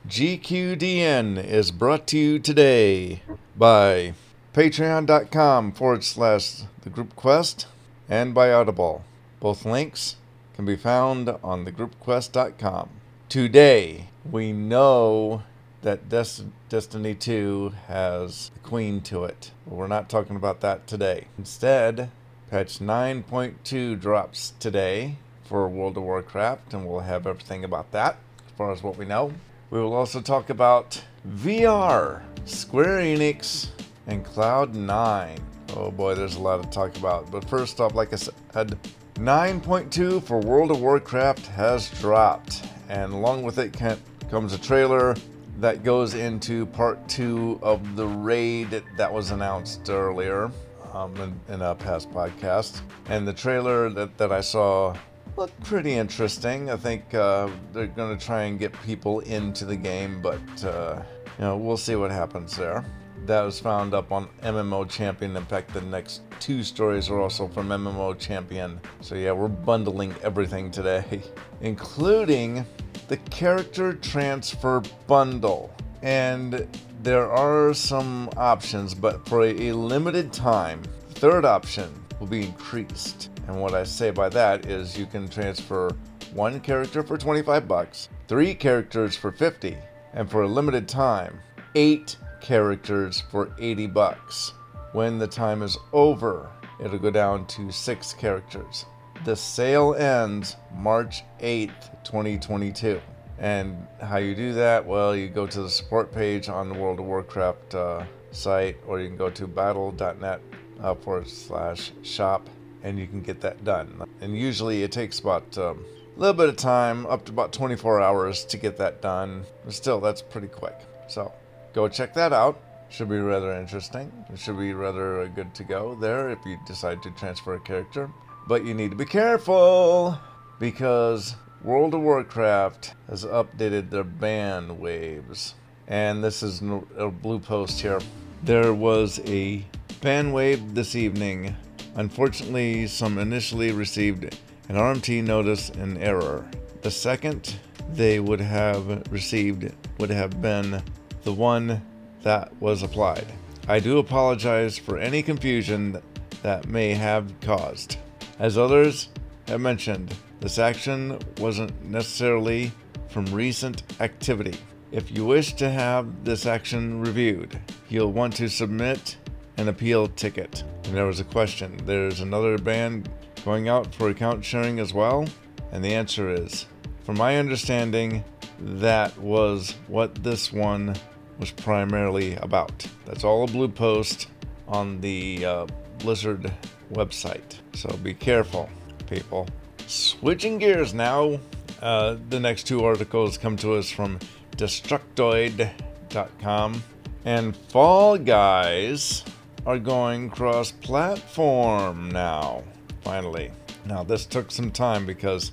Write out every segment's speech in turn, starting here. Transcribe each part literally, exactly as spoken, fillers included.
G Q D N is brought to you today by patreon.com forward slash the group quest and by Audible. Both links can be found on the group quest dot com. Today, we know that Des- Destiny two has a queen to it. But we're not talking about that today. Instead, patch nine point two drops today for World of Warcraft, and we'll have everything about that as far as what we know. We will also talk about V R, Square Enix, and Cloud nine. Oh boy, there's a lot to talk about. But first off, like I said, nine point two for World of Warcraft has dropped. And along with it comes a trailer that goes into part two of the raid that was announced earlier um, in, in a past podcast. And the trailer that, that I saw looked pretty interesting. I think uh, they're going to try and get people into the game, but uh, you know, we'll see what happens there. That was found up on M M O Champion. In fact, the next two stories are also from M M O Champion. So yeah, we're bundling everything today, including the character transfer bundle. And there are some options, but for a limited time, the third option will be increased. And what I say by that is you can transfer one character for twenty-five bucks, three characters for fifty, and for a limited time, eight characters for eighty bucks. When the time is over, it'll go down to six characters. The sale ends March eighth, twenty twenty-two. And how you do that? Well, you go to the support page on the World of Warcraft uh, site, or you can go to battle.net uh, forward slash shop, and you can get that done. And usually it takes about um, a little bit of time, up to about twenty-four hours to get that done. But still, that's pretty quick. So go check that out. Should be rather interesting. It should be rather uh, good to go there if you decide to transfer a character. But you need to be careful, because World of Warcraft has updated their ban waves. And this is a blue post here. There was a ban wave this evening. Unfortunately, some initially received an R M T notice in error. The second they would have received would have been the one that was applied. I do apologize for any confusion that may have caused. As others have mentioned, this action wasn't necessarily from recent activity. If you wish to have this action reviewed, you'll want to submit an appeal ticket. And there was a question. There's another ban going out for account sharing as well? And the answer is, from my understanding, that was what this one was primarily about. That's all a blue post on the uh, Blizzard website. So be careful, people. Switching gears now, uh, the next two articles come to us from Destructoid dot com. And Fall Guys are going cross-platform now, finally. Now, this took some time because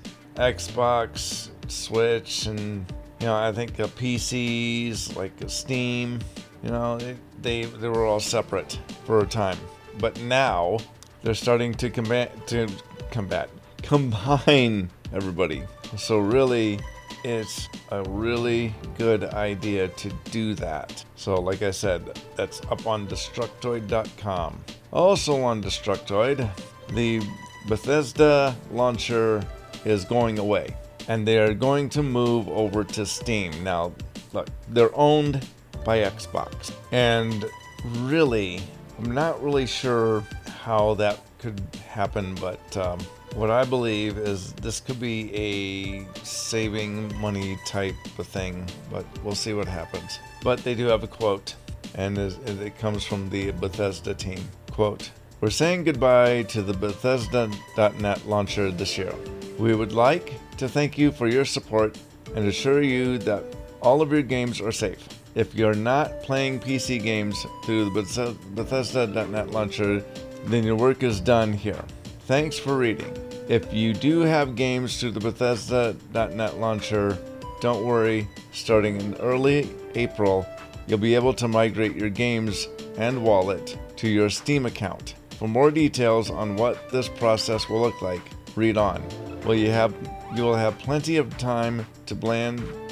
Xbox, Switch, and you know, I think uh, P Cs like Steam, you know, they, they they were all separate for a time. But now they're starting to combat to combat combine everybody. So really, it's a really good idea to do that. So like I said, that's up on Destructoid dot com. Also on Destructoid, the Bethesda launcher is going away, and they are going to move over to Steam. Now, look, they're owned by Xbox, and really, I'm not really sure how that could happen, but um, what I believe is this could be a saving money type of thing, but we'll see what happens. But they do have a quote, and it comes from the Bethesda team. Quote, "We're saying goodbye to the Bethesda dot net launcher this year. We would like to thank you for your support and assure you that all of your games are safe. If you're not playing P C games through the Bethesda dot net launcher, then your work is done here. Thanks for reading. If you do have games through the Bethesda dot net launcher, don't worry, starting in early April, you'll be able to migrate your games and wallet to your Steam account. For more details on what this process will look like, read on. Well, you have you will have plenty of time to plan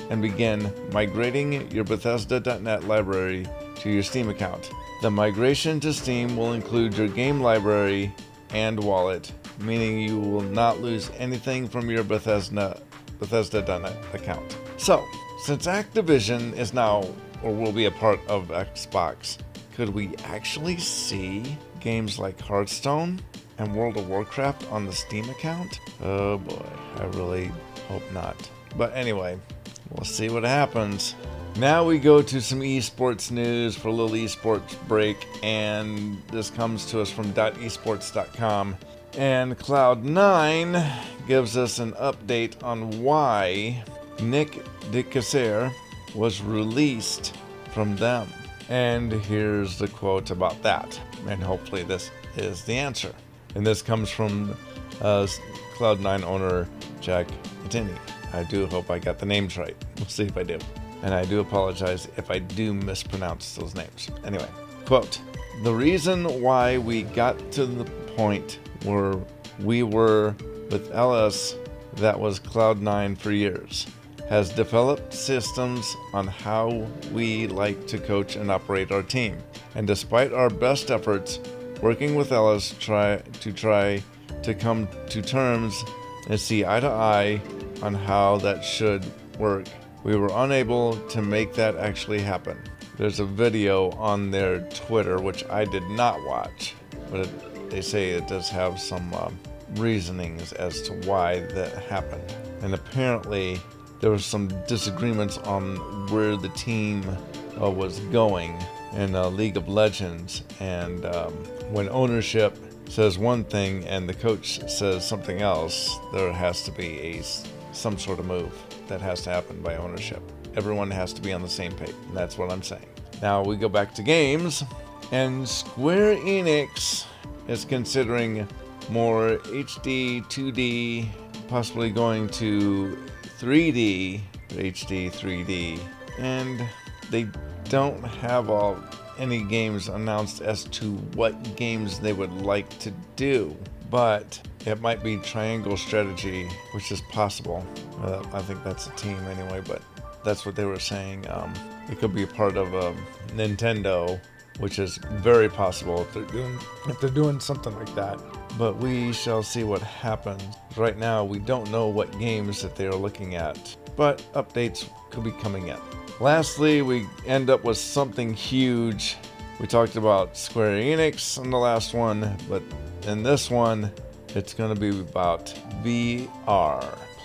and begin migrating your Bethesda dot net library to your Steam account. The migration to Steam will include your game library and wallet, meaning you will not lose anything from your Bethesda Bethesda dot net account. So, since Activision is now or will be a part of Xbox, could we actually see games like Hearthstone and World of Warcraft on the Steam account? Oh boy, I really hope not. But anyway, we'll see what happens. Now we go to some esports news for a little esports break, and this comes to us from .esports dot com. And Cloud nine gives us an update on why Nick DeCassere was released from them. And here's the quote about that. And hopefully this is the answer. And this comes from uh, Cloud nine owner Jack Attini. I do hope I got the names right. We'll see if I do. And I do apologize if I do mispronounce those names. Anyway, quote, "The reason why we got to the point where we were with L S, that was Cloud nine for years, has developed systems on how we like to coach and operate our team. And despite our best efforts, working with L S try to try to come to terms and see eye to eye on how that should work, we were unable to make that actually happen." There's a video on their Twitter, which I did not watch, but it, they say it does have some uh, reasonings as to why that happened. And apparently there was some disagreements on where the team uh, was going in uh, League of Legends, and um, when ownership says one thing and the coach says something else, there has to be a some sort of move that has to happen by ownership. Everyone has to be on the same page, and that's what I'm saying. Now we go back to games, and Square Enix is considering more H D, two D, possibly going to three D, H D, three D, and they don't have all any games announced as to what games they would like to do, but it might be Triangle Strategy, which is possible. Uh, I think that's a team anyway, but that's what they were saying. Um, it could be a part of um, Nintendo, which is very possible if they're doing if they're doing something like that. But we shall see what happens. Right now, we don't know what games that they are looking at, but updates could be coming in. Lastly, we end up with something huge. We talked about Square Enix in the last one, but in this one, it's going to be about V R.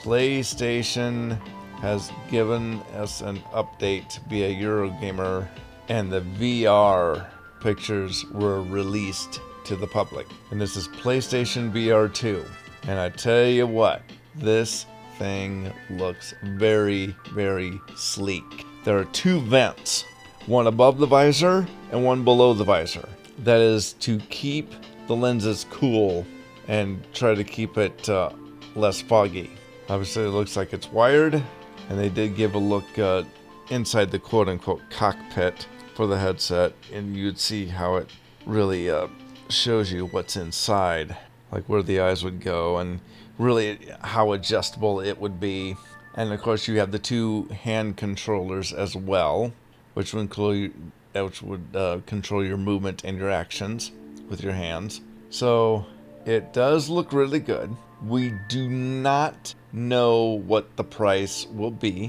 PlayStation has given us an update via Eurogamer, and the V R pictures were released to the public. And this is PlayStation V R two. And I tell you what, this thing looks very, very sleek. There are two vents, one above the visor and one below the visor. That is to keep the lenses cool and try to keep it uh, less foggy. Obviously it looks like it's wired, and they did give a look uh, inside the quote-unquote cockpit for the headset, and you'd see how it really uh, shows you what's inside, like where the eyes would go and really how adjustable it would be. And of course you have the two hand controllers as well, which would include, which would uh, control your movement and your actions with your hands. So it does look really good. We do not know what the price will be,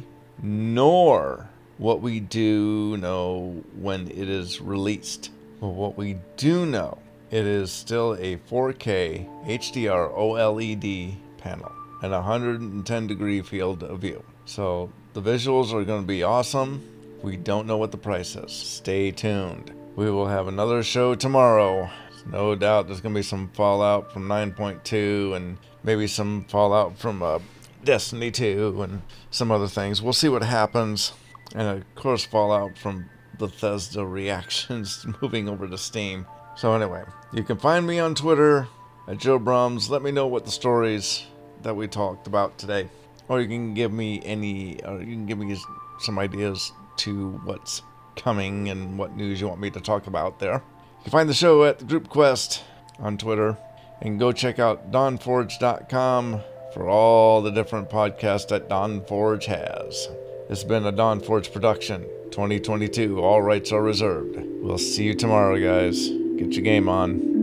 nor what we do know when it is released. But what we do know, it is still a four K H D R OLED panel and a one hundred ten degree field of view. So the visuals are going to be awesome. We don't know what the price is. Stay tuned. We will have another show tomorrow. No doubt there's going to be some fallout from nine point two and maybe some fallout from uh, Destiny two and some other things. We'll see what happens. And of course fallout from Bethesda reactions moving over to Steam. So anyway, you can find me on Twitter at Joe Brums. Let me know what the stories that we talked about today. Or you can give me any, or you can give me some ideas to what's coming and what news you want me to talk about there. You can find the show at the Group Quest on Twitter. And go check out Dawn Forge dot com for all the different podcasts that Dawn Forge has. It's been a Dawn Forge production, twenty twenty-two. All rights are reserved. We'll see you tomorrow, guys. Get your game on.